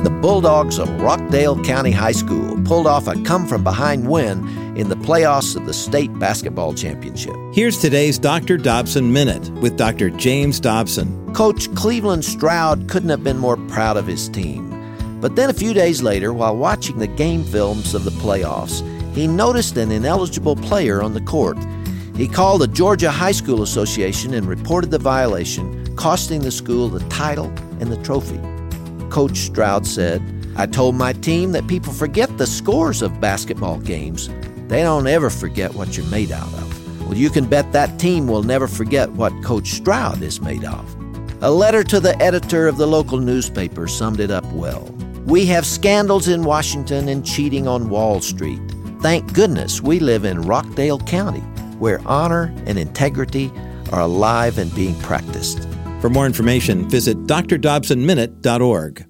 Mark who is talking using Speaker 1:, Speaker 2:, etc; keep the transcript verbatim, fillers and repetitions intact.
Speaker 1: the Bulldogs of Rockdale County High School pulled off a come-from-behind win in the playoffs of the state basketball championship.
Speaker 2: Here's today's Doctor Dobson Minute with Doctor James Dobson.
Speaker 1: Coach Cleveland Stroud couldn't have been more proud of his team. But then a few days later, while watching the game films of the playoffs, he noticed an ineligible player on the court. He called the Georgia High School Association and reported the violation, costing the school the title and the trophy. Coach Stroud said, "I told my team that people forget the scores of basketball games. They don't ever forget what you're made out of." Well, you can bet that team will never forget what Coach Stroud is made of. A letter to the editor of the local newspaper summed it up well. "We have scandals in Washington and cheating on Wall Street. Thank goodness we live in Rockdale County, where honor and integrity are alive and being practiced."
Speaker 2: For more information, visit d r dobson minute dot org.